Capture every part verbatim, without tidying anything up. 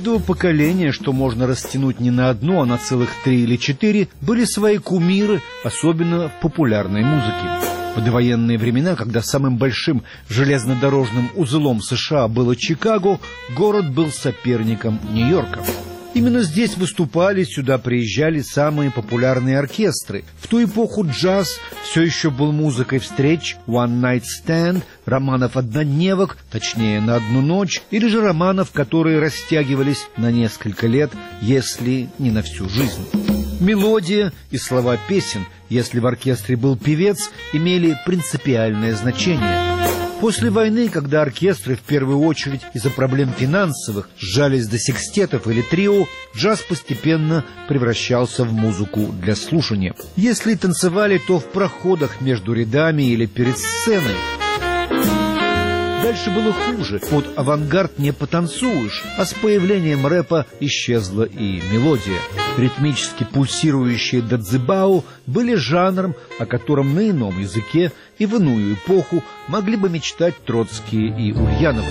каждого поколения, что можно растянуть не на одно, а на целых три или четыре, были свои кумиры, особенно в популярной музыке. В довоенные времена, когда самым большим железнодорожным узлом США было Чикаго, город был соперником Нью-Йорка. Именно здесь выступали, сюда приезжали самые популярные оркестры. В ту эпоху джаз все еще был музыкой встреч, one night stand, романов-однодневок, точнее на одну ночь, или же романов, которые растягивались на несколько лет, если не на всю жизнь. Мелодия и слова песен, если в оркестре был певец, имели принципиальное значение. После войны, когда оркестры в первую очередь из-за проблем финансовых сжались до секстетов или трио, джаз постепенно превращался в музыку для слушания. Если танцевали, то в проходах между рядами или перед сценой. Дальше было хуже. Под авангард не потанцуешь, а с появлением рэпа исчезла и мелодия. Ритмически пульсирующие дадзебао были жанром, о котором на ином языке и в иную эпоху могли бы мечтать Троцкие и Ульяновы.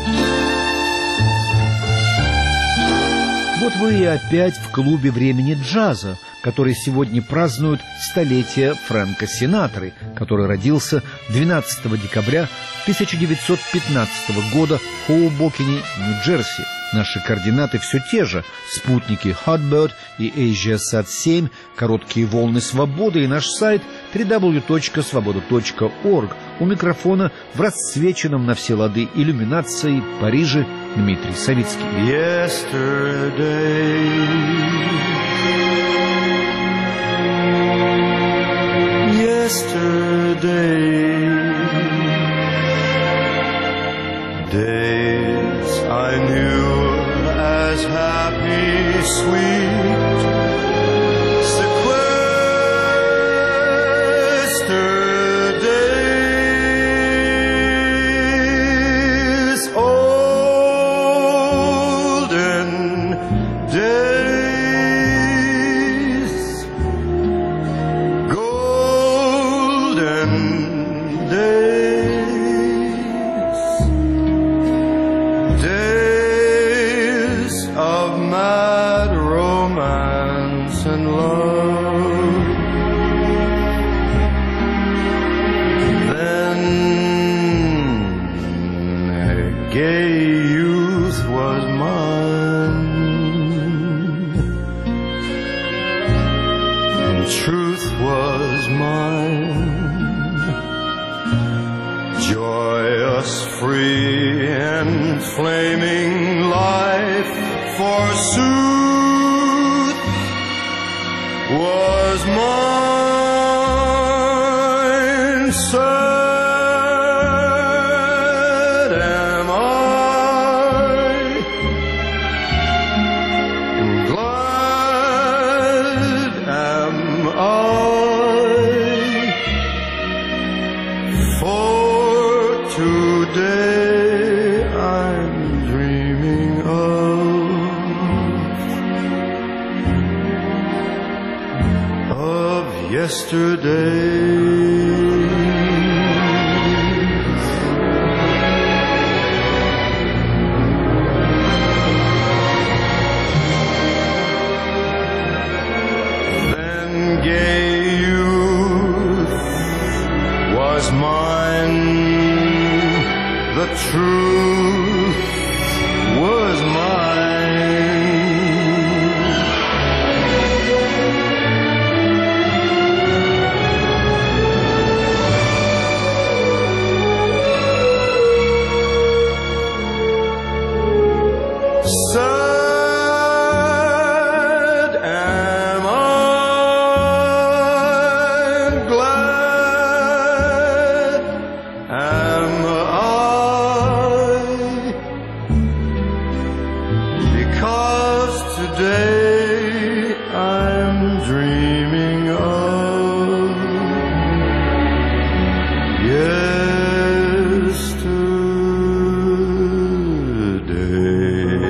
Вот вы и опять в клубе времени джаза, который сегодня празднует столетие Фрэнка Синатры, который родился двенадцатого декабря тысяча девятьсот пятнадцатого года в Хоубокене, Нью-Джерси. Наши координаты все те же. Спутники Hotbird и AsiaSat семь, короткие волны свободы и наш сайт дабл ю дабл ю дабл ю точка свобода точка орг. У микрофона в расцвеченном на все лады иллюминации Париже Дмитрий Савицкий. Yesterday. Yesterday, days I knew as happy, sweet, sequestered days, olden days, golden days, days of mad romance and love. Then gay youth was mine, and truth was mine. Joyous, free, and flaming life, forsooth, was mine. Sad am I, and glad am I, for today I'm dreaming of, of yesterday. Then gay youth was mine, the truth was mine. Sad am I, glad am I, because today I'm dreaming of yesterday.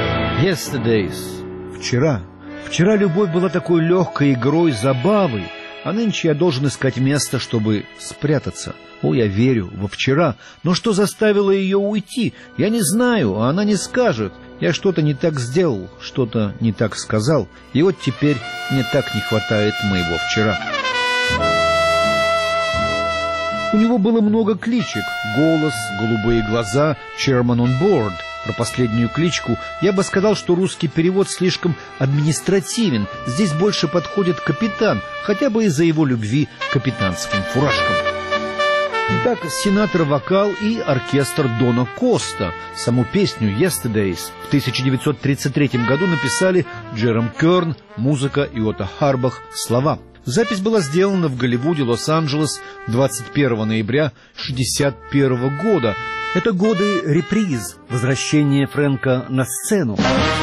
Yesterdays. Вчера. Вчера любовь была такой легкой игрой, забавой. а нынче я должен искать место, чтобы спрятаться. О, я верю во вчера, но что заставило ее уйти? Я не знаю, а она не скажет. Я что-то не так сделал, что-то не так сказал, и вот теперь мне так не хватает моего вчера. У него было много кличек: голос, голубые глаза, Chairman on Board. Про последнюю кличку я бы сказал, что русский перевод слишком административен. Здесь больше подходит капитан, хотя бы из-за его любви к капитанским фуражкам. Итак, Синатра вокал и оркестр Дона Коста. Саму песню «Yesterdays» в тысяча девятьсот тридцать третьем году написали Джером Керн, музыка и Отто Харбах, слова. Запись была сделана в Голливуде, Лос-Анджелес, двадцать первого ноября шестьдесят первого года. Это годы реприз, возвращения Фрэнка на сцену.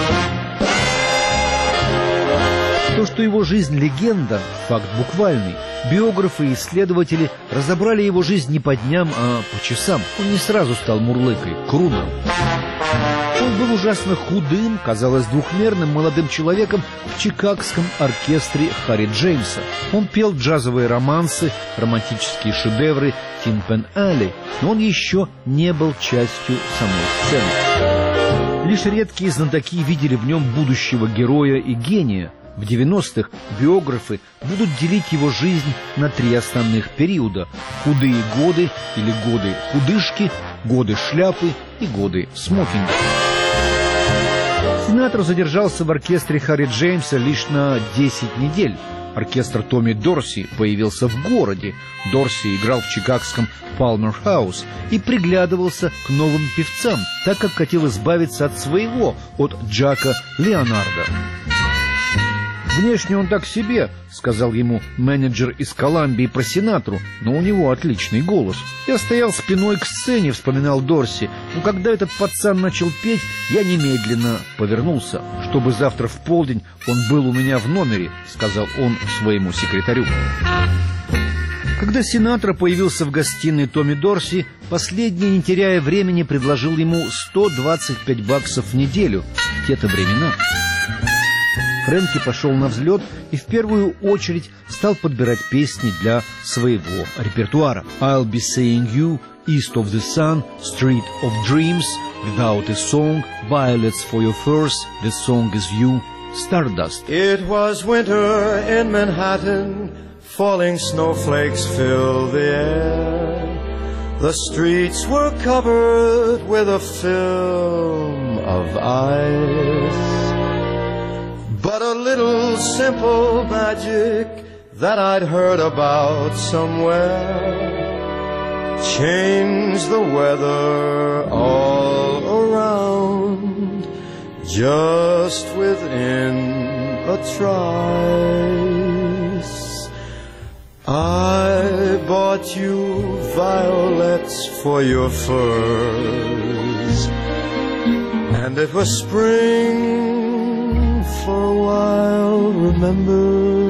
То, что его жизнь легенда, факт буквальный. Биографы и исследователи разобрали его жизнь не по дням, а по часам. Он не сразу стал мурлыкой, крунером. Он был ужасно худым, казалось, двухмерным молодым человеком в чикагском оркестре Харри Джеймса. Он пел джазовые романсы, романтические шедевры Tin Pan Alley, но он еще не был частью самой сцены. Лишь редкие знатоки видели в нем будущего героя и гения. В девяностых биографы будут делить его жизнь на три основных периода: худые годы или годы худышки, годы шляпы и годы смокинга. Синатра задержался в оркестре Харри Джеймса лишь на десять недель. Оркестр Томми Дорси появился в городе. Дорси играл в чикагском Palmer House и приглядывался к новым певцам, так как хотел избавиться от своего, от Джака Леонарда. «Внешне он так себе», — сказал ему менеджер из Колумбии про Синатру, «но у него отличный голос». «Я стоял спиной к сцене», — вспоминал Дорси, «но когда этот пацан начал петь, я немедленно повернулся, чтобы завтра в полдень он был у меня в номере», — сказал он своему секретарю. Когда Синатра появился в гостиной Томми Дорси, последний, не теряя времени, предложил ему сто двадцать пять баксов в неделю. В те-то времена. Фрэнки пошел на взлет и в первую очередь стал подбирать песни для своего репертуара. «I'll be seeing you», «East of the Sun», «Street of Dreams», «Without a Song», «Violets for your Furs», «The Song is You», «Stardust». It was winter in Manhattan, falling snowflakes filled the air. The streets were covered with a film of ice. But a little simple magic that I'd heard about somewhere changed the weather all around just within a trice. I bought you violets for your furs, and it was spring for a while, remember.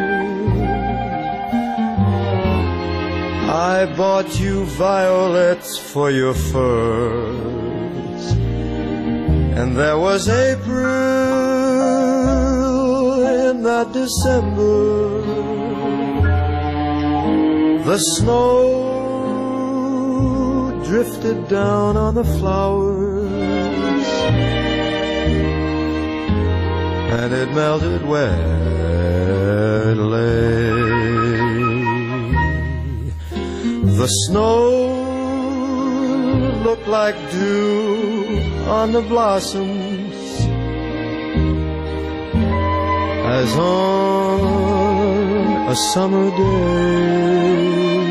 I bought you violets for your furs, and there was April in that December. The snow drifted down on the flowers, and it melted where it lay. The snow looked like dew on the blossoms, as on a summer day.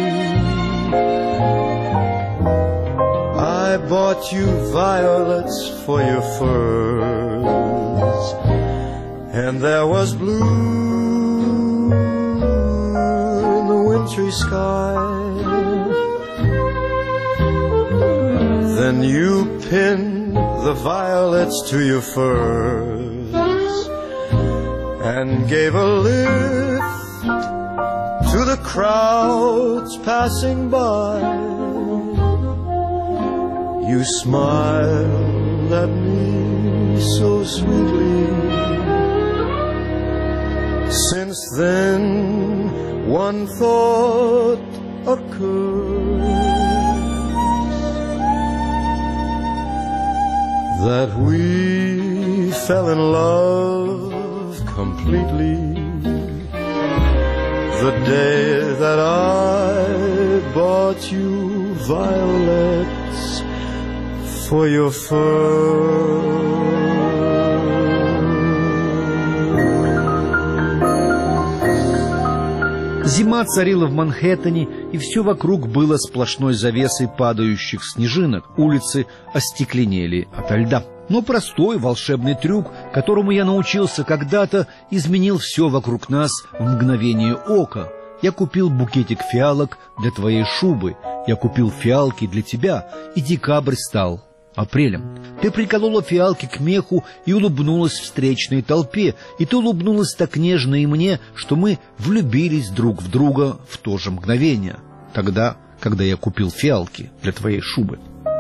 I bought you violets for your furs, and there was blue in the wintry sky. Then you pinned the violets to your furs and gave a lift to the crowds passing by. You smiled at me so sweetly. Since then, one thought occurs, that we fell in love completely the day that I bought you violets for your fur. Зима царила в Манхэттене, и все вокруг было сплошной завесой падающих снежинок. Улицы остекленели ото льда. Но простой волшебный трюк, которому я научился когда-то, изменил все вокруг нас в мгновение ока. Я купил букетик фиалок для твоей шубы, я купил фиалки для тебя, и декабрь стал апрелем. Ты приколола фиалки к меху и улыбнулась встречной толпе, и ты улыбнулась так нежно и мне, что мы влюбились друг в друга в то же мгновение, тогда, когда я купил фиалки для твоей шубы.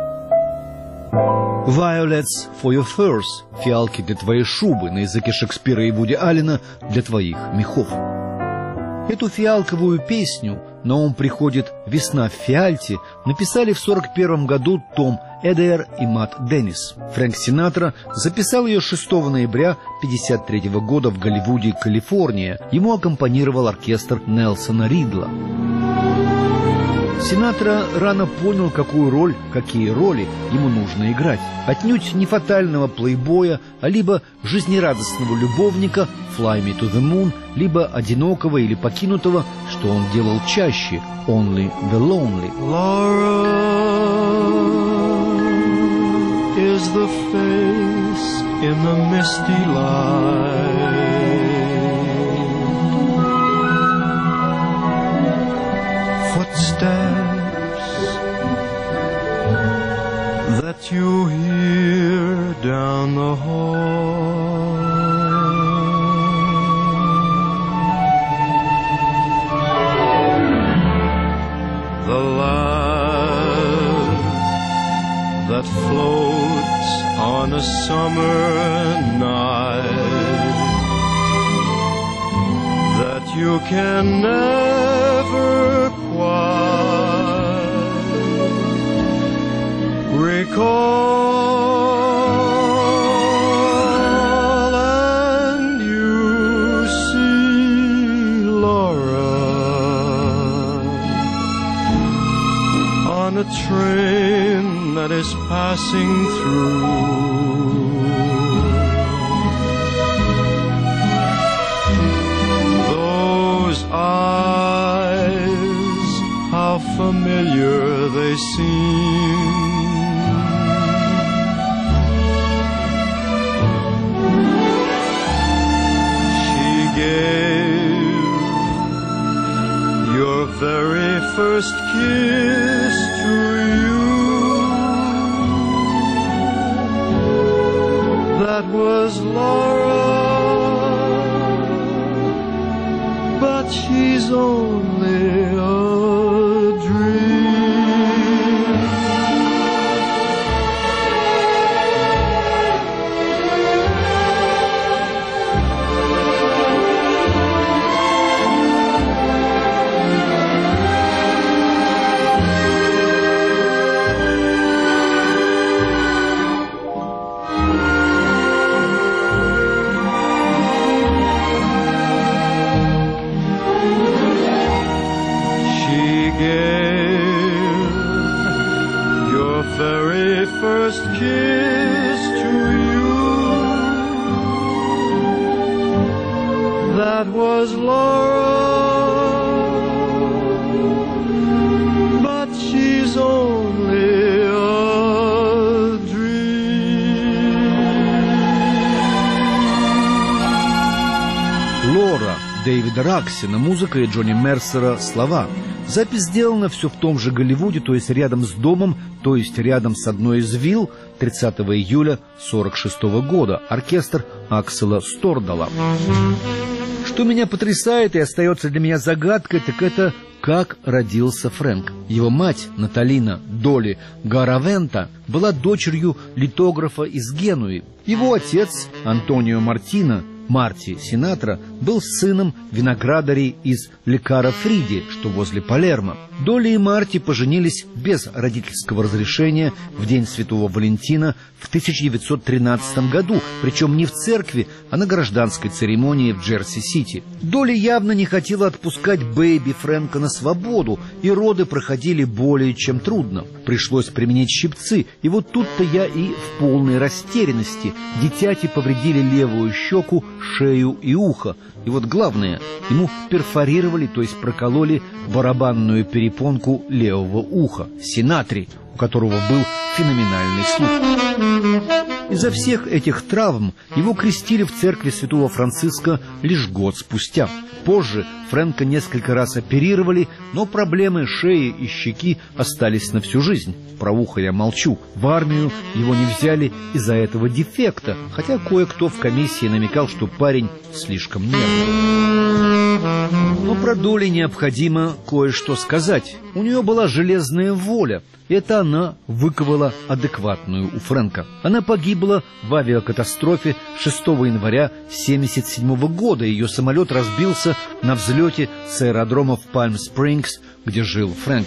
Violets for your furs, фиалки для твоей шубы, на языке Шекспира и Вуди Аллена, для твоих мехов. Эту фиалковую песню «На ум приходит весна в фиальте» написали в сорок первом году Том Эдер и Мат Деннис. Фрэнк Синатра записал ее шестого ноября пятьдесят третьего года в Голливуде, Калифорния. Ему аккомпанировал оркестр Нельсона Ридла. Синатра рано понял, какую роль, какие роли ему нужно играть. Отнюдь не фатального плейбоя, а либо жизнерадостного любовника «Fly me to the moon», либо одинокого или покинутого, что он делал чаще «Only the lonely». Laura is the face in the misty light, footsteps that you hear down the hall, the laugh that floats on a summer night that you can never quite recall, and you see Laura on a train that is passing through. Those eyes, how familiar they seem. She gave your very first kiss to you. That was Laura, but she's only a dream. Very first kiss to you. That was Laura, but she's only a dream. Лора Дэвида Раксина, музыка, и Джонни Мерсера слова. Запись сделана все в том же Голливуде, то есть рядом с домом, то есть рядом с одной из вилл, тридцатого июля сорок шестого года. Оркестр Аксела Стордала. Что меня потрясает и остается для меня загадкой, так это как родился Фрэнк. Его мать, Наталина Долли Гаравента, была дочерью литографа из Генуи. Его отец, Антонио Мартино, Марти Синатра, был сыном виноградарей из Лекаро Фриди, что возле Палермо. Долли и Марти поженились без родительского разрешения в день Святого Валентина в тысяча девятьсот тринадцатом году, причем не в церкви, а на гражданской церемонии в Джерси-Сити. Долли явно не хотела отпускать бэйби Фрэнка на свободу, и роды проходили более чем трудно. Пришлось применить щипцы, и вот тут-то я и в полной растерянности. Дитяти повредили левую щеку, шею и ухо. И вот главное, ему перфорировали, то есть прокололи барабанную перепонку левого уха, Синатри, у которого был феноменальный слух. Из-за всех этих травм его крестили в церкви Святого Франциска лишь год спустя. Позже Фрэнка несколько раз оперировали, но проблемы шеи и щеки остались на всю жизнь. Про ухо я молчу. В армию его не взяли из-за этого дефекта, хотя кое-кто в комиссии намекал, что парень слишком нервный. Но про Долли необходимо кое-что сказать. У нее была железная воля. Это она выковала адекватную у Фрэнка. Она погибла в авиакатастрофе шестого января семьдесят седьмого года. Ее самолет разбился на взлете с аэродрома в Пальм-Спрингс, где жил Фрэнк.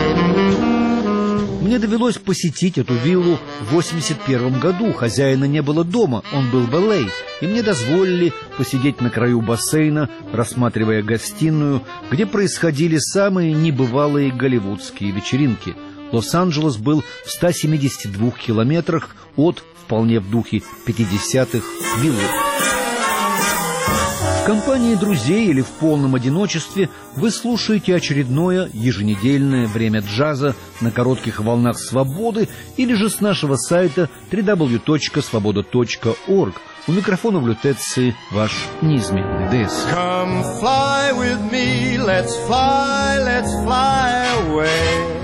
Мне довелось посетить эту виллу в восемьдесят первом году. Хозяина не было дома, он был в Эл Эй, и мне дозволили посидеть на краю бассейна, рассматривая гостиную, где происходили самые небывалые голливудские вечеринки. Лос-Анджелес был в ста семидесяти двух километрах от, вполне в духе пятидесятых, виллы. В компании друзей или в полном одиночестве вы слушаете очередное еженедельное время джаза на коротких волнах свободы или же с нашего сайта дабл ю дабл ю дабл ю точка свобода точка орг. У микрофона в Лютеции ваш неизменный Дэс. Come fly with me, let's fly, let's fly away.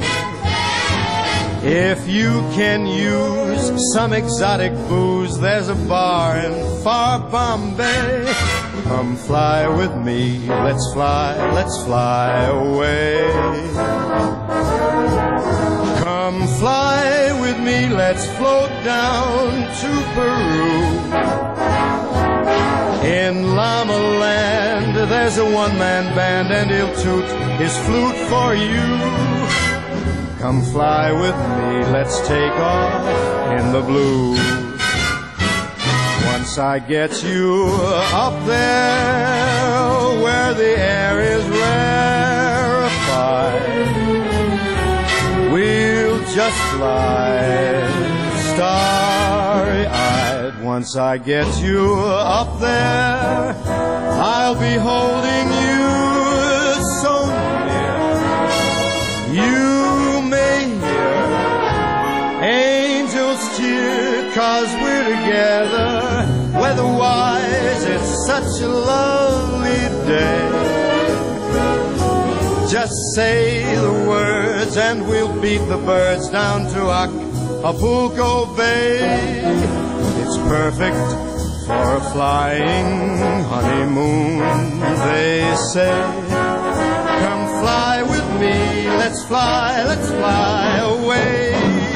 If you can use some exotic booze, there's a bar in far Bombay. Come fly with me, let's fly, let's fly away. Come fly with me, let's float down to Peru. In Llama Land, there's a one-man band and he'll toot his flute for you. Come fly with me, let's take off in the blue. Once I get you up there where the air is rarefied, we'll just fly starry-eyed. Once I get you up there, I'll be holding you so near. You may hear angels cheer, 'cause we're together. Weather-wise, it's such a lovely day. Just say the words and we'll beat the birds down to Acapulco Bay. It's perfect for a flying honeymoon, they say. Come fly with me, let's fly, let's fly away.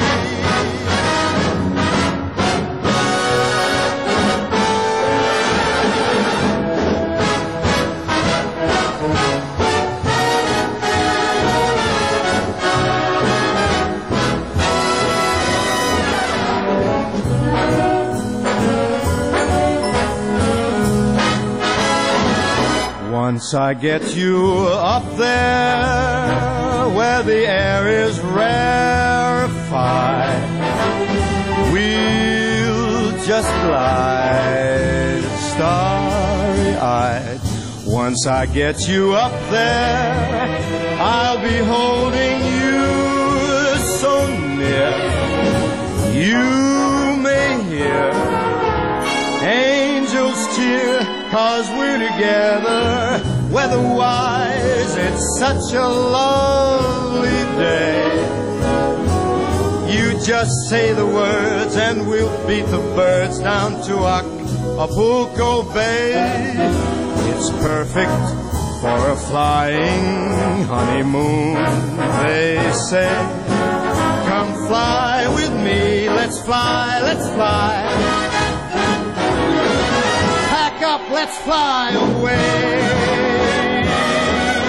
Once I get you up there where the air is rarefied, we'll just glide starry-eyed. Once I get you up there, I'll be holding you so near. You may hear angels cheer, 'cause we're together. Weather-wise, it's such a lovely day. You just say the words and we'll beat the birds down to Acapulco Bay. It's perfect for a flying honeymoon, they say. Come fly with me, let's fly, let's fly. Up, let's fly away.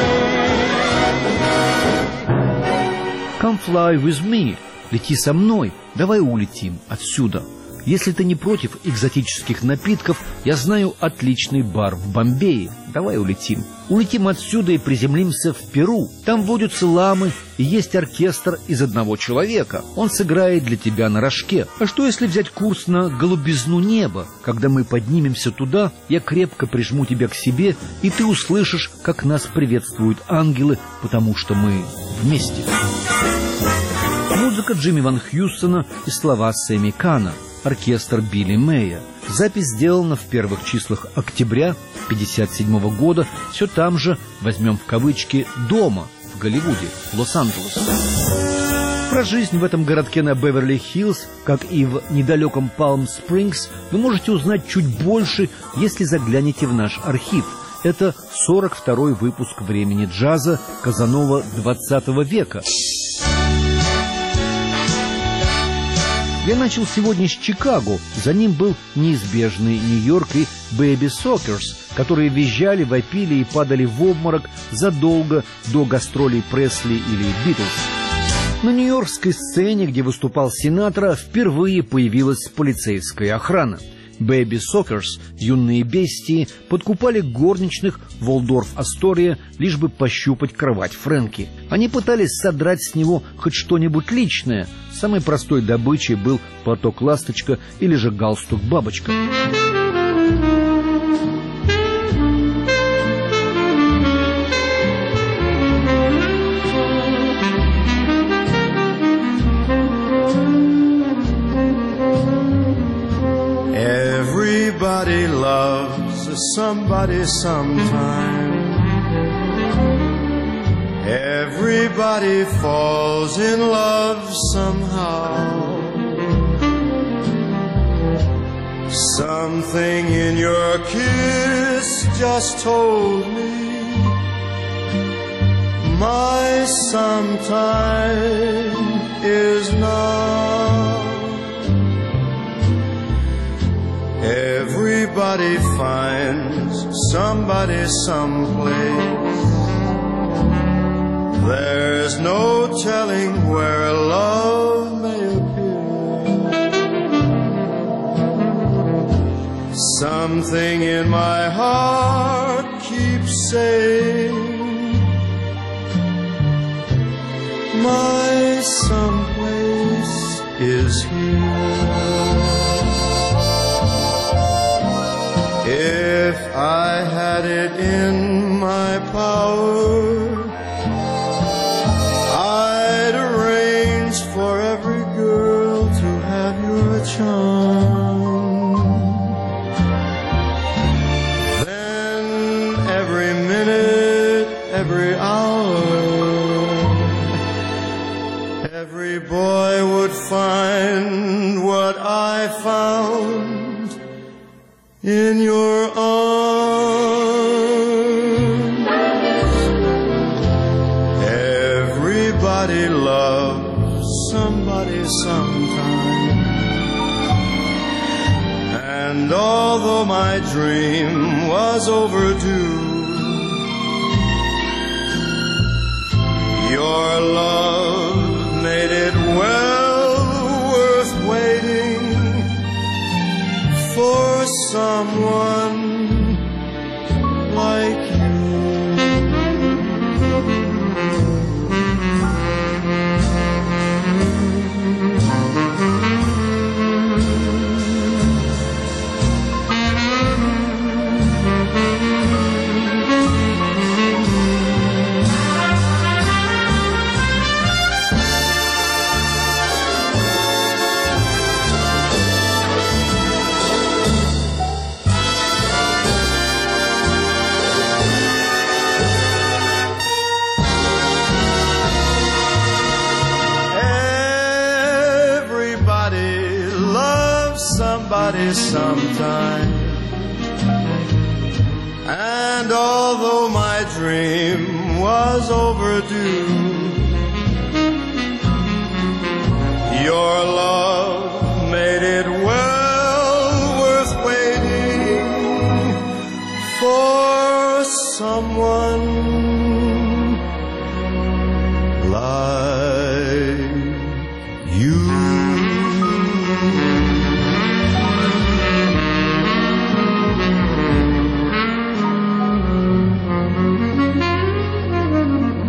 fly with me. Лети со мной, давай улетим отсюда. Если ты не против экзотических напитков, я знаю отличный бар в Бомбее. Давай улетим. Улетим отсюда и приземлимся в Перу. Там водятся ламы и есть оркестр из одного человека. Он сыграет для тебя на рожке. А что, если взять курс на голубизну неба? Когда мы поднимемся туда, я крепко прижму тебя к себе, и ты услышишь, как нас приветствуют ангелы, потому что мы вместе. Музыка Джимми Ван Хьюстона и слова Сэмми Кана. Оркестр Билли Мэя. Запись сделана в первых числах октября пятьдесят седьмого года, все там же, возьмем в кавычки, дома, в Голливуде, Лос-Анджелес. Про жизнь в этом городке на Беверли-Хиллз, как и в недалеком Палм-Спрингс, вы можете узнать чуть больше, если заглянете в наш архив. Это сорок второй выпуск «Времени джаза» Казанова двадцатого века. Я начал сегодня с Чикаго, за ним был неизбежный Нью-Йорк и Baby Sockers, которые визжали, вопили и падали в обморок задолго до гастролей Пресли или Битлз. На нью-йоркской сцене, где выступал Синатра, впервые появилась полицейская охрана. Baby Sockers, юные бестии, подкупали горничных Волдорф-Астория, лишь бы пощупать кровать Фрэнки. Они пытались содрать с него хоть что-нибудь личное. Самой простой добычей был платок-ласточка или же галстук-бабочка. Everybody loves somebody sometime. Everybody falls in love somehow. Something in your kiss just told me my sometime is now. Everybody finds somebody someplace. There's no telling where love may appear. Something in my heart keeps saying my someplace is here. If I had it in my power, I'd arrange for every girl to have your charm. Then every minute, every hour, every boy would find what I found in your arms. Everybody loves somebody sometime. And although my dream was overdue, your love made it well worth waiting for someone like you. Somebody sometime. And although my dream was overdue, your love made it well worth waiting for someone like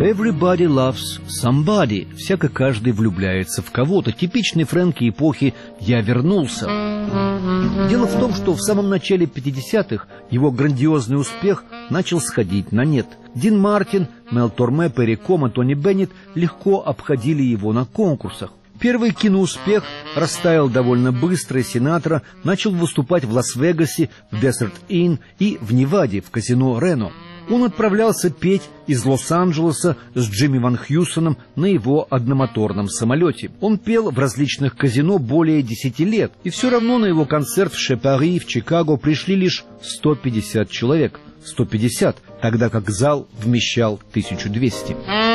Everybody loves somebody. Всяко каждый влюбляется в кого-то. Типичный Фрэнки эпохи «Я вернулся». Дело в том, что в самом начале пятидесятых его грандиозный успех начал сходить на нет. Дин Мартин, Мел Торме, Перри Комо, Тони Беннет легко обходили его на конкурсах. Первый киноуспех растаял довольно быстро, и Синатра начал выступать в Лас-Вегасе, в Desert Inn и в Неваде, в казино Рено. Он отправлялся петь из Лос-Анджелеса с Джимми Ван Хьюсоном на его одномоторном самолете. Он пел в различных казино более десяти лет, и все равно на его концерт в Ше-Пари в Чикаго пришли лишь сто пятьдесят человек. сто пятьдесят, тогда как зал вмещал тысячу двести.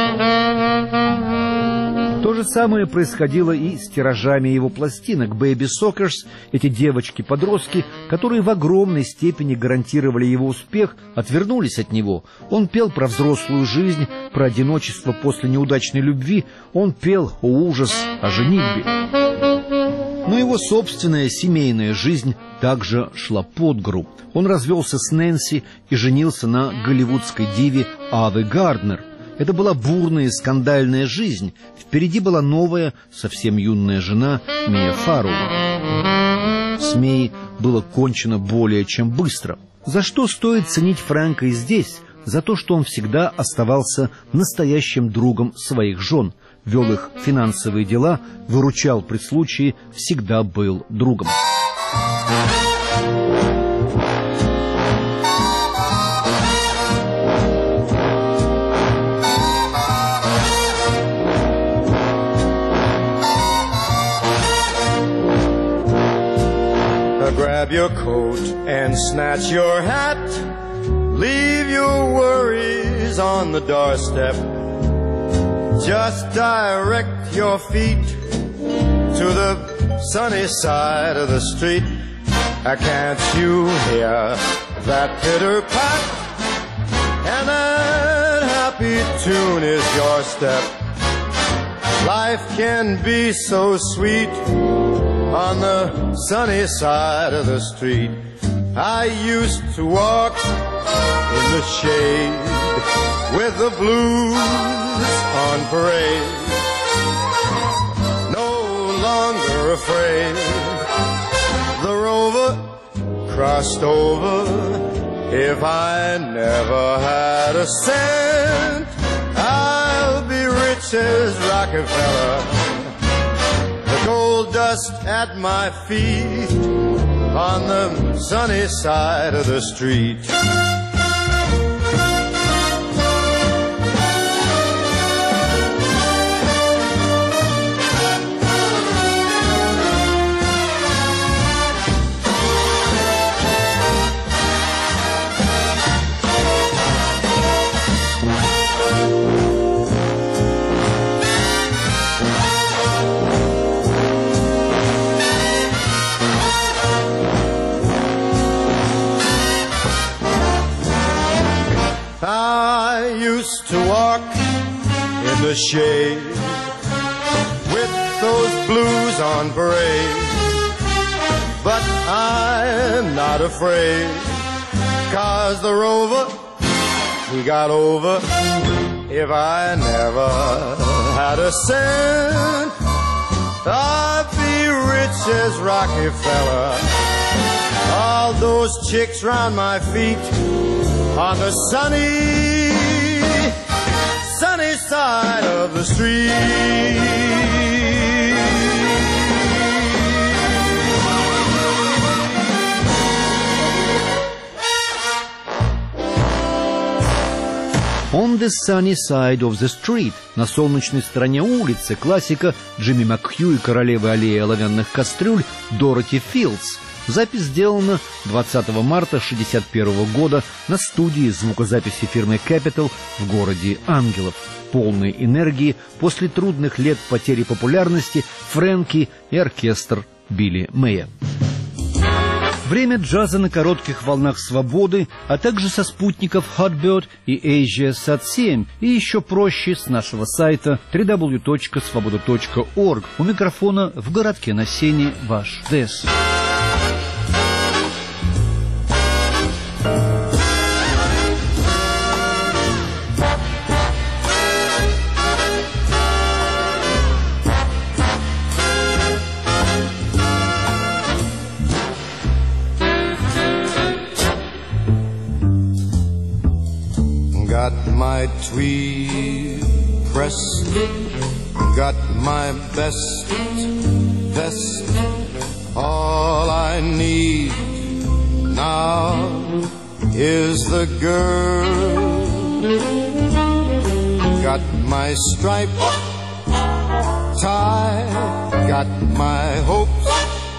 То же самое происходило и с тиражами его пластинок. «Baby Sockers», эти девочки-подростки, которые в огромной степени гарантировали его успех, отвернулись от него. Он пел про взрослую жизнь, про одиночество после неудачной любви. Он пел, о ужас, о женитьбе. Но его собственная семейная жизнь также шла под гору. Он развелся с Нэнси и женился на голливудской диве Аве Гарднер. Это была бурная и скандальная жизнь. Впереди была новая, совсем юная жена Мия Фарроу. С Мией было кончено более чем быстро. За что стоит ценить Фрэнка и здесь? За то, что он всегда оставался настоящим другом своих жен, вел их финансовые дела, выручал при случае, всегда был другом. Grab your coat and snatch your hat. Leave your worries on the doorstep. Just direct your feet to the sunny side of the street. Can't you hear that pitter-pat? And that happy tune is your step. Life can be so sweet on the sunny side of the street. I used to walk in the shade with the blues on parade. No longer afraid. The Rover crossed over. If I never had a cent, I'll be rich as Rockefeller. Gold dust at my feet on the sunny side of the street. I used to walk in the shade with those blues on parade, but I'm not afraid, 'cause the Rover, he got over. If I never had a cent, I'd be rich as Rockefeller. All those chicks round my feet on the sunny, sunny side of the street. On the sunny side of the street. На солнечной стороне улицы. Классика Джимми Макхью и королевы аллеи оловянных кастрюль Дороти Филдс. Запись сделана двадцатого марта шестьдесят первого года на студии звукозаписи фирмы Capitol в городе Ангелов. Полной энергии после трудных лет потери популярности Фрэнки и оркестр Билли Мэя. Время джаза на коротких волнах свободы, а также со спутников Hotbird и Asia Sat семь, и еще проще с нашего сайта дабл ю дабл ю дабл ю точка свобода точка орг. У микрофона в городке на Сене ваш Дэс. tweed pressed, got my best vest. All I need now is the girl. Got my striped tie, got my hopes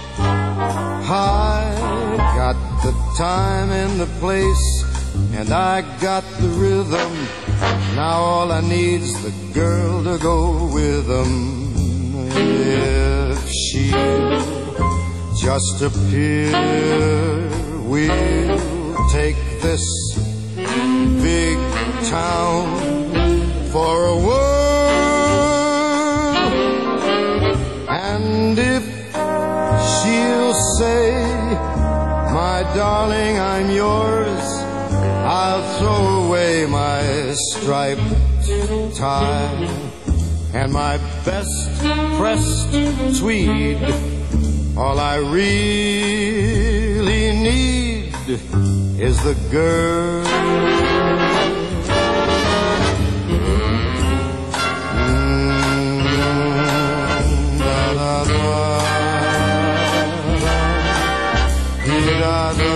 high, got the time and the place, and I got the rhythm. Now all I need's the girl to go with them. If she'll just appear, we'll take this big town for a whirl. And if she'll say, my darling, I'm yours, I'll throw away my striped tie and my best pressed tweed. All I really need is the girl. Mm, da, da, da, da, da, da.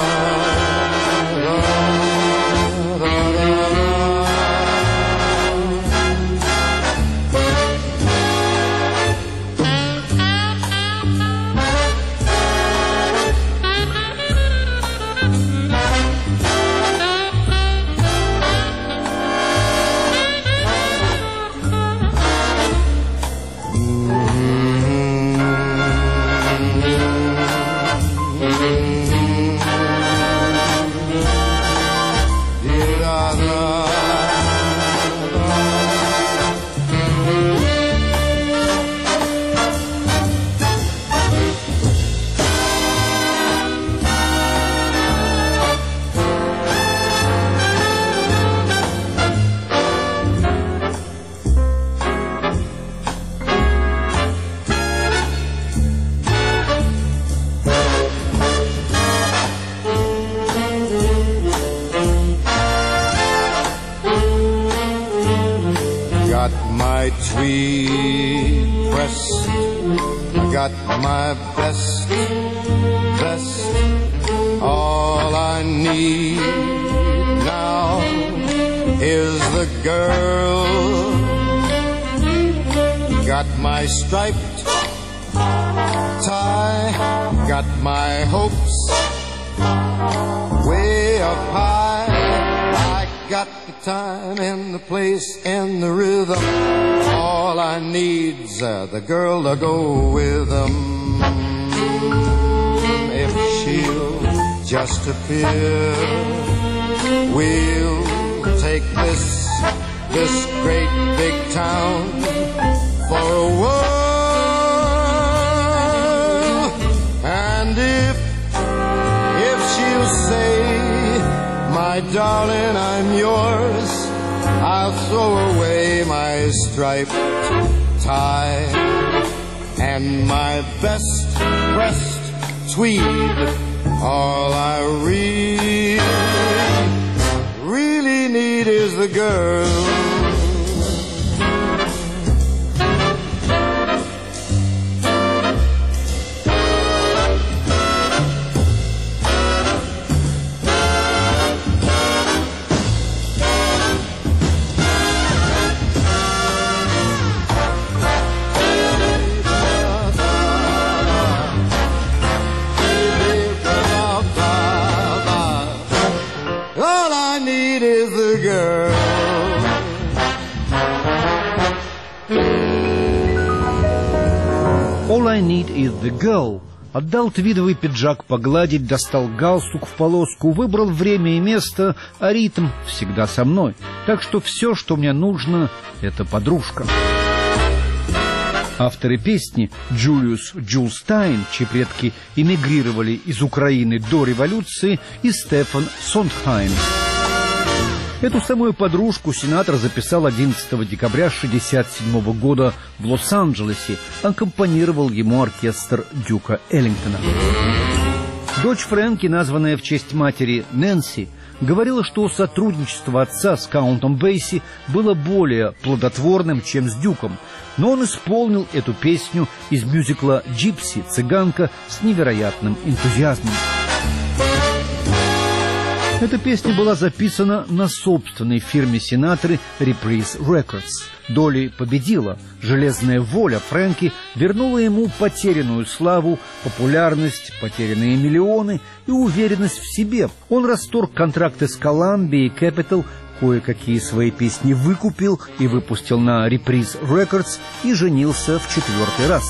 My tweed pressed, I got my best vest. All I need now is the girl. Got my striped tie, got my hopes way up high. I got the time and the place and the rhythm. All I need's uh, the girl to go with them. If she'll just appear, we'll take this this great big town for a whirl. And if if she'll say, my darling, I'm yours, I'll throw away my striped tie and my best pressed tweed. All I really, really need is the girl. All I need is the girl. Отдал твидовый пиджак погладить, достал галстук в полоску, выбрал время и место, а ритм всегда со мной. Так что все, что мне нужно, это подружка. Авторы песни Джулиус Джулстайн, чьи предки эмигрировали из Украины до революции, и Стефан Сондхайм. Эту самую подружку Синатра записал одиннадцатого декабря шестьдесят седьмого года в Лос-Анджелесе. Аккомпанировал ему оркестр Дюка Эллингтона. Дочь Фрэнки, названная в честь матери Нэнси, говорила, что сотрудничество отца с Каунтом Бейси было более плодотворным, чем с Дюком, но он исполнил эту песню из мюзикла «Джипси» «Цыганка» с невероятным энтузиазмом. Эта песня была записана на собственной фирме Синатры Reprise Records. Долли победила. Железная воля Фрэнки вернула ему потерянную славу, популярность, потерянные миллионы и уверенность в себе. Он расторг контракты с Columbia и Capitol, кое-какие свои песни выкупил и выпустил на Reprise Records и женился в четвертый раз.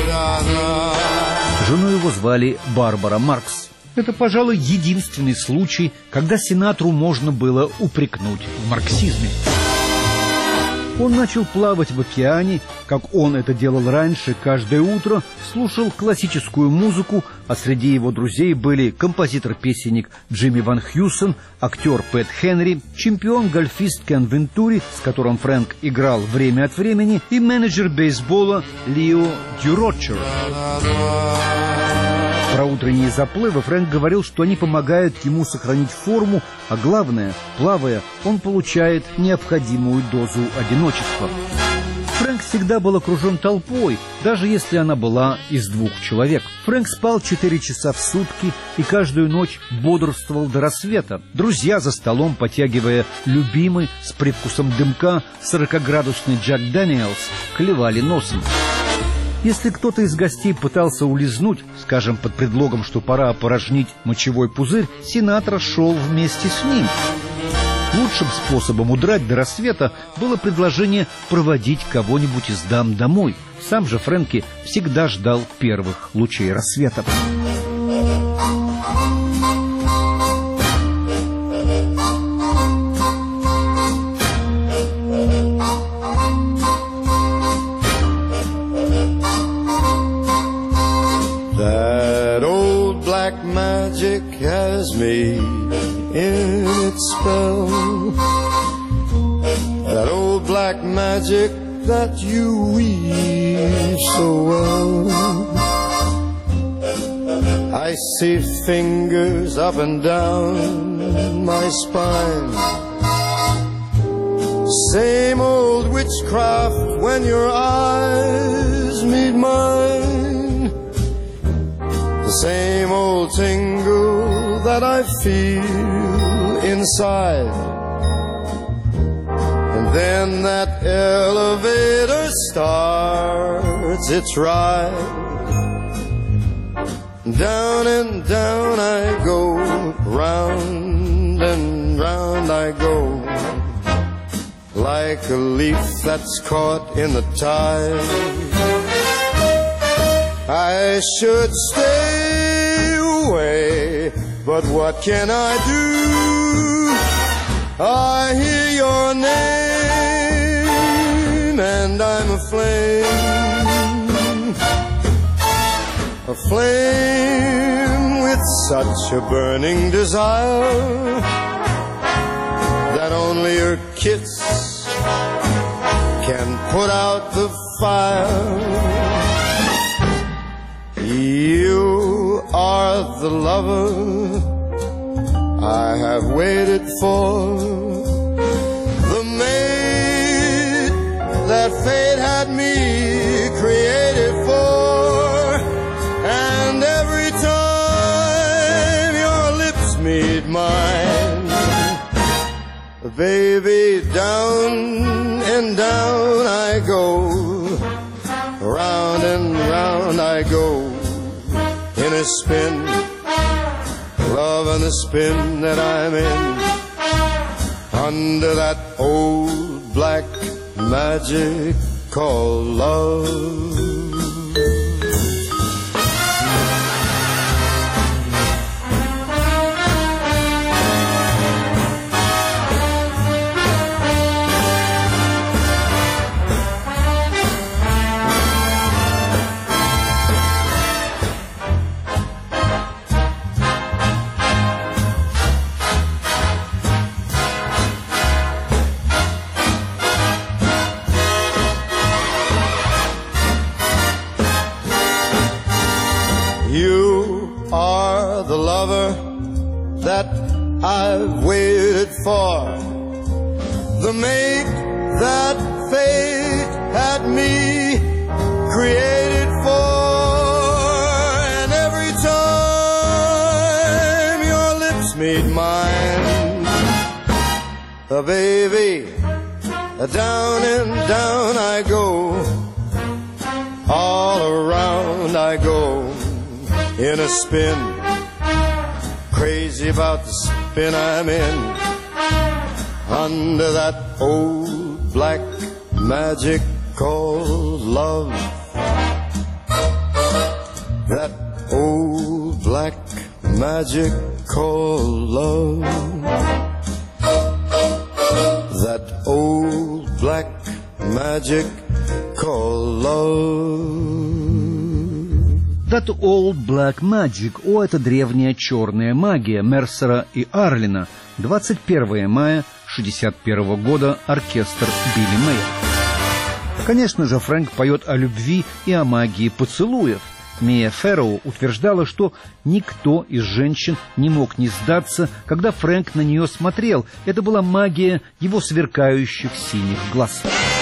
Жену его звали Барбара Маркс. Это, пожалуй, единственный случай, когда Синатру можно было упрекнуть в марксизме. Он начал плавать в океане, как он это делал раньше, каждое утро, слушал классическую музыку, а среди его друзей были композитор-песенник Джимми Ван Хьюсен, актер Пэт Хенри, чемпион-гольфист Кен Вентури, с которым Фрэнк играл время от времени, и менеджер бейсбола Лио Дюрочер. Про утренние заплывы Фрэнк говорил, что они помогают ему сохранить форму, а главное, плавая, он получает необходимую дозу одиночества. Фрэнк всегда был окружен толпой, даже если она была из двух человек. Фрэнк спал четыре часа в сутки и каждую ночь бодрствовал до рассвета. Друзья за столом, потягивая любимый с привкусом дымка сорокаградусный Джек Дэниелс, клевали носом. Если кто-то из гостей пытался улизнуть, скажем, под предлогом, что пора опорожнить мочевой пузырь, Синатра шел вместе с ним. Лучшим способом удрать до рассвета было предложение проводить кого-нибудь из дам домой. Сам же Фрэнки всегда ждал первых лучей рассвета. Magic has me in its spell. That old black magic that you weave so well. I see fingers up and down my spine. Same old witchcraft when your eyes meet mine. The same old tingle that I feel inside. And then that elevator starts its ride. Down and down I go, round and round I go, like a leaf that's caught in the tide. I should stay away, but what can I do? I hear your name and I'm aflame, aflame with such a burning desire that only your kiss can put out the fire. You are the lover I have waited for, the mate that fate had me created for. And every time your lips meet mine, baby, down and down I go, round and round I go, in a spin, love and the spin that I'm in, under that old black magic called love. I've waited for the mate that fate had me created for, and every time your lips meet mine, uh, baby, down and down I go, all around I go in a spin, crazy about the spin I'm in, under that old black magic called love, that old black magic called love, that old black magic called love. That Old Black Magic, о, это древняя черная магия Мерсера и Арлина. двадцать первого мая шестьдесят первого года, оркестр Билли Мэя. Конечно же, Фрэнк поет о любви и о магии поцелуев. Мия Фэрроу утверждала, что никто из женщин не мог не сдаться, когда Фрэнк на нее смотрел. Это была магия его сверкающих синих глаз.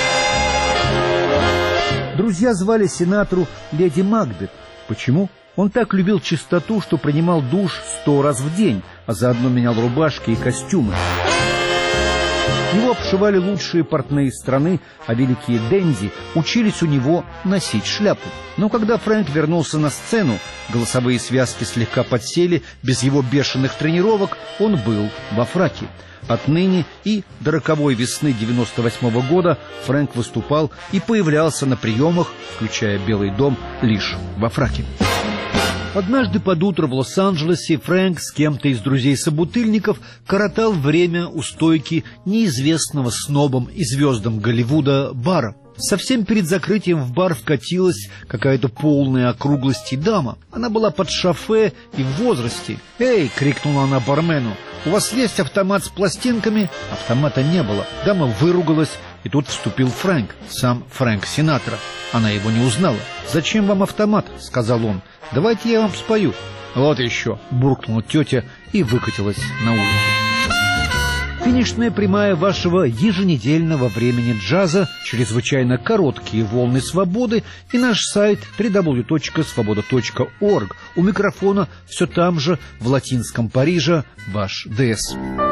Друзья звали Синатру леди Макбет. Почему? Он так любил чистоту, что принимал душ сто раз в день, а заодно менял рубашки и костюмы. Его обшивали лучшие портные страны, а великие денди учились у него носить шляпу. Но когда Фрэнк вернулся на сцену, голосовые связки слегка подсели, без его бешеных тренировок он был во фраке. Отныне и до роковой весны девяносто восьмого года Фрэнк выступал и появлялся на приемах, включая Белый дом, лишь во фраке. Однажды под утро в Лос-Анджелесе Фрэнк с кем-то из друзей-собутыльников коротал время у стойки неизвестного снобам и звездам Голливуда бара. Совсем перед закрытием в бар вкатилась какая-то полная округлости дама. Она была под шофе и в возрасте. «Эй!» — крикнула она бармену. «У вас есть автомат с пластинками?» Автомата не было. Дама выругалась, и тут вступил Фрэнк, сам Фрэнк Синатра. Она его не узнала. «Зачем вам автомат?» — сказал он. «Давайте я вам спою». «Вот еще!» — буркнула тетя и выкатилась на улицу. Финишная прямая вашего еженедельного времени джаза, чрезвычайно короткие волны свободы и наш сайт дабл ю дабл ю дабл ю точка свобода точка орг. У микрофона все там же, в латинском Париже, ваш ДС.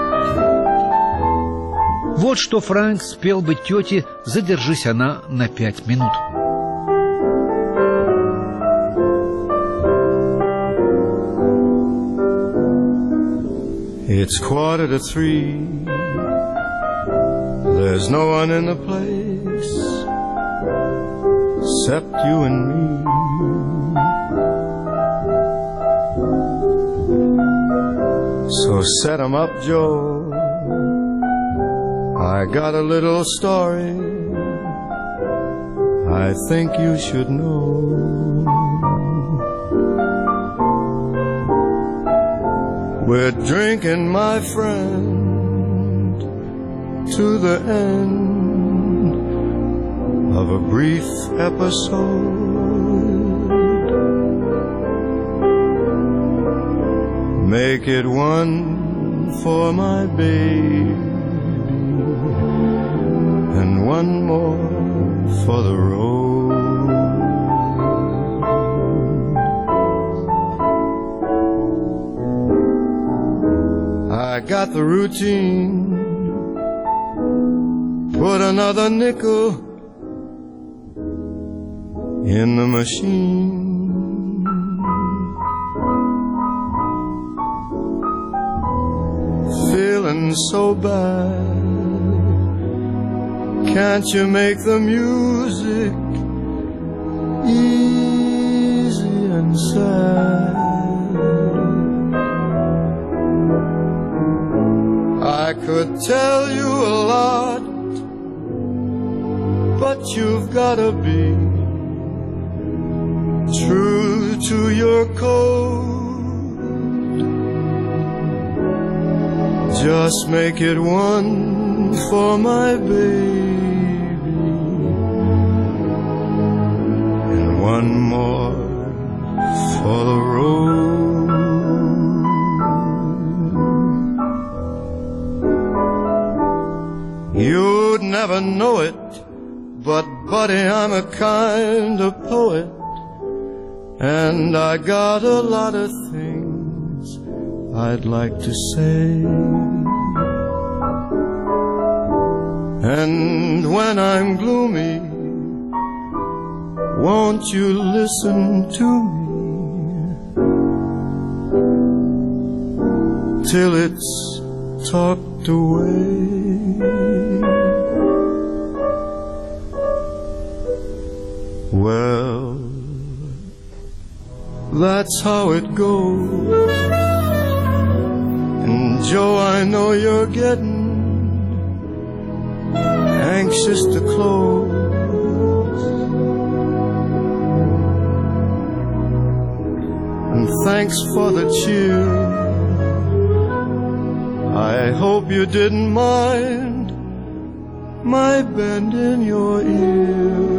Вот что Фрэнк спел бы тете, задержись она на пять минут. It's quarter to three. There's no one in the place except you and me. So set 'em up, Joe. I got a little story I think you should know. We're drinking, my friend, to the end of a brief episode. Make it one for my baby and one more for the road. I got the routine, put another nickel in the machine. Feeling so bad, can't you make the music easy and sad? I could tell you a lot, but you've gotta be true to your code. Just make it one for my baby and one more for the road. never know it, but buddy, I'm a kind of poet, and I got a lot of things I'd like to say. And when I'm gloomy, won't you listen to me till it's talked away? Well, that's how it goes. And Joe, I know you're getting anxious to close. And thanks for the cheer. I hope you didn't mind my bending your ear.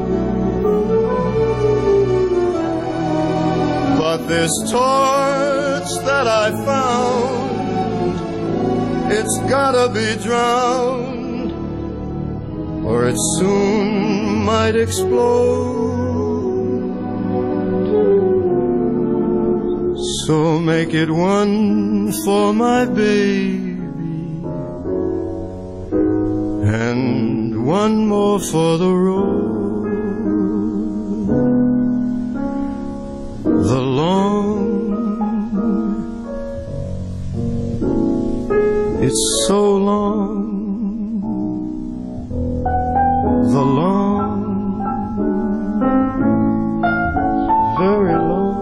But this torch that I found, it's gotta be drowned, or it soon might explode. So make it one for my baby, and one more for the road. The long, it's so long. The long, very long.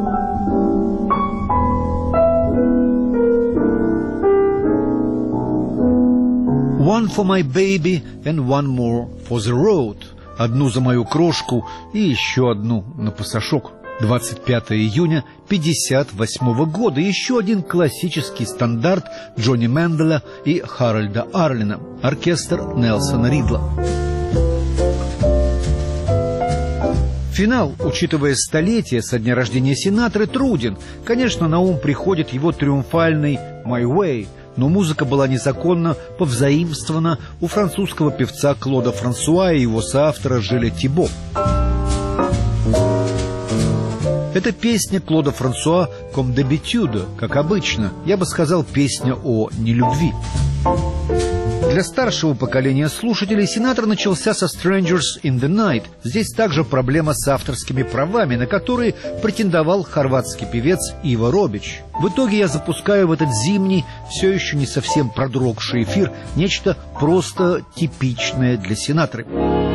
One for my baby and one more for the road. Одну за мою крошку и еще одну на пасашок. двадцать пятого июня пятьдесят восьмого года. Еще один классический стандарт Джонни Менделя и Харольда Арлина. Оркестр Нельсона Ридла. Финал, учитывая столетие со дня рождения Синатры, труден. Конечно, на ум приходит его триумфальный «My Way», но музыка была незаконно повзаимствована у французского певца Клода Франсуа и его соавтора Жиля Тибо. Это песня Клода Франсуа «Comme d'habitude», как обычно, я бы сказал, песня о нелюбви. Для старшего поколения слушателей Синатра начался со «Strangers in the Night». Здесь также проблема с авторскими правами, на которые претендовал хорватский певец Иво Робич. В итоге я запускаю в этот зимний, все еще не совсем продрогший эфир нечто просто типичное для Синатры.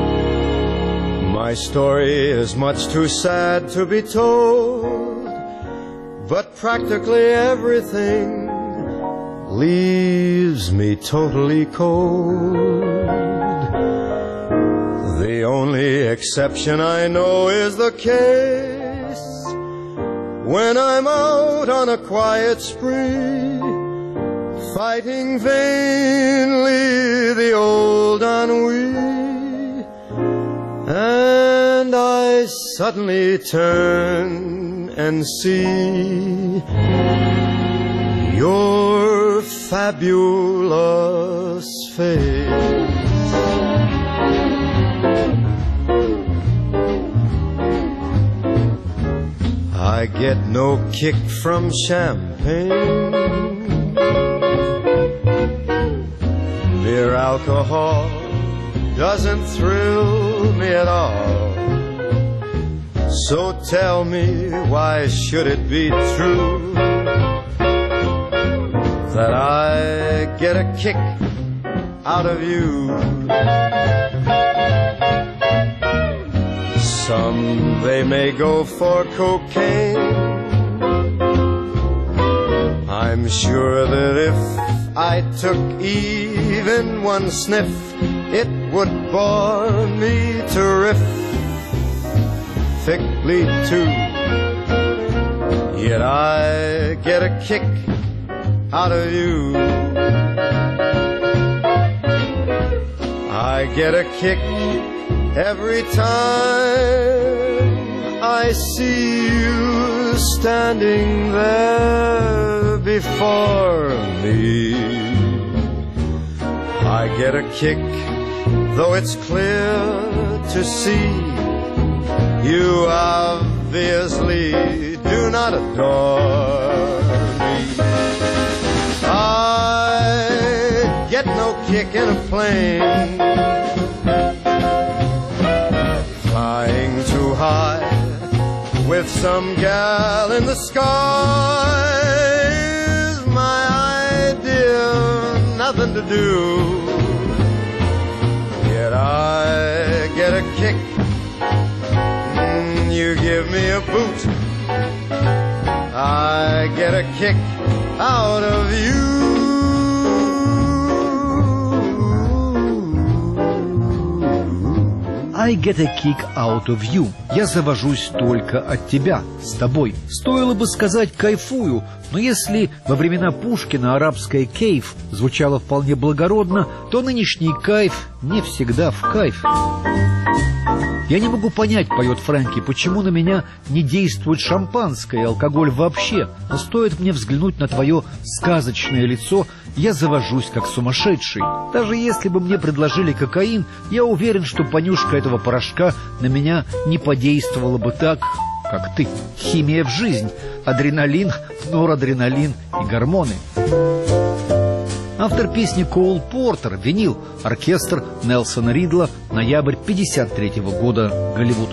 My story is much too sad to be told, but practically everything leaves me totally cold. The only exception I know is the case when I'm out on a quiet spree, fighting vainly the old ennui. And I suddenly turn and see your fabulous face. I get no kick from champagne, mere alcohol doesn't thrill me at all. So tell me, why should it be true that I get a kick out of you? Some, they may go for cocaine. I'm sure that if I took even one sniff, it would bore me terrifically too. Yet I get a kick out of you. I get a kick every time I see you standing there before me. I get a kick though it's clear to see you obviously do not adore me. I get no kick in a plane flying too high with some gal in the sky is my idea, nothing to do. Yet I get a kick, mm, you give me a boot, I get a kick out of you. I get a kick out of you. Я завожусь только от тебя, с тобой. Стоило бы сказать «кайфую», но если во времена Пушкина арабское «кейф» звучало вполне благородно, то нынешний «кайф» не всегда в кайф. Я не могу понять, поет Фрэнки, почему на меня не действует шампанское и алкоголь вообще, но стоит мне взглянуть на твое сказочное лицо, я завожусь как сумасшедший. Даже если бы мне предложили кокаин, я уверен, что понюшка этого порошка на меня не подействовала бы так, как ты. Химия в жизнь, адреналин, норадреналин и гормоны. Автор песни Коул Портер, винил, оркестр Нельсона Ридла, ноябрь пятьдесят третьего года, Голливуд.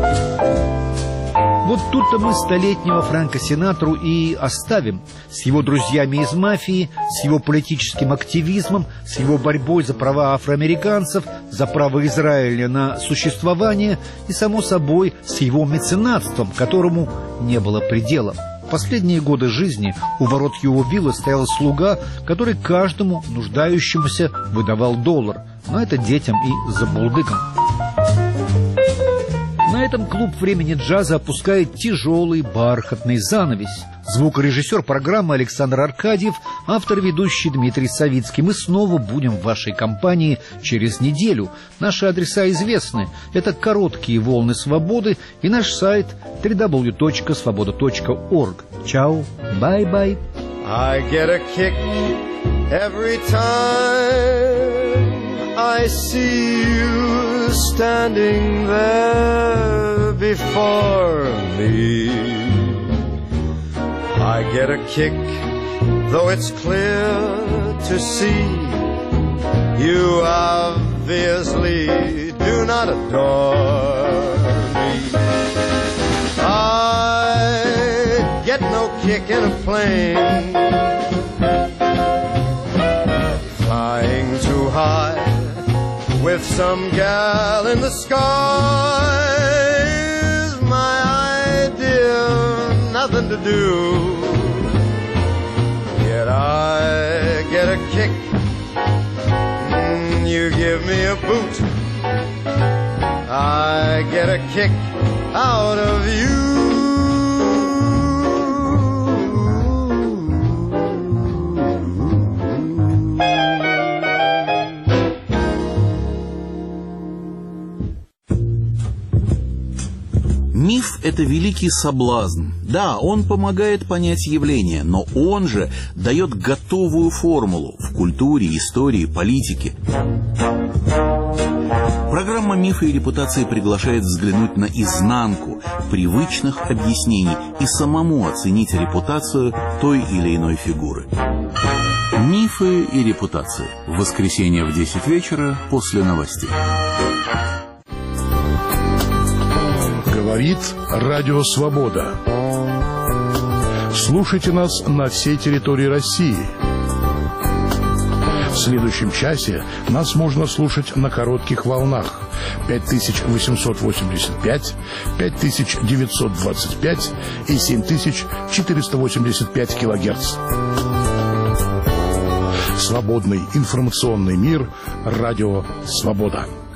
Вот тут-то мы столетнего Фрэнка Синатру и оставим. С его друзьями из мафии, с его политическим активизмом, с его борьбой за права афроамериканцев, за право Израиля на существование и, само собой, с его меценатством, которому не было предела. В последние годы жизни у ворот его виллы стоял слуга, который каждому нуждающемуся выдавал доллар, но это детям и забулдыкам. На этом клуб времени джаза опускает тяжелый бархатный занавес. Звукорежиссер программы Александр Аркадьев, автор-ведущий Дмитрий Савицкий. Мы снова будем в вашей компании через неделю. Наши адреса известны. Это короткие волны свободы и наш сайт дабл ю дабл ю дабл ю точка свобода точка орг. Чао, бай-бай. I get a kick every time I see you standing there before me. I get a kick, though it's clear to see you obviously do not adore me. I get no kick in a plane flying too high with some gal in the sky is my idea, nothing to do. Yet I get a kick, mm, you give me a boot, I get a kick out of you. Миф – это великий соблазн. Да, он помогает понять явление, но он же дает готовую формулу в культуре, истории, политике. Программа «Мифы и репутации» приглашает взглянуть на изнанку привычных объяснений и самому оценить репутацию той или иной фигуры. «Мифы и репутации» в воскресенье в десять вечера после новостей. Говорит Радио Свобода. Слушайте нас на всей территории России. В следующем часе нас можно слушать на коротких волнах пять тысяч восемьсот восемьдесят пять, пять тысяч девятьсот двадцать пять и семь тысяч четыреста восемьдесят пять килогерц. Свободный информационный мир. Радио Свобода.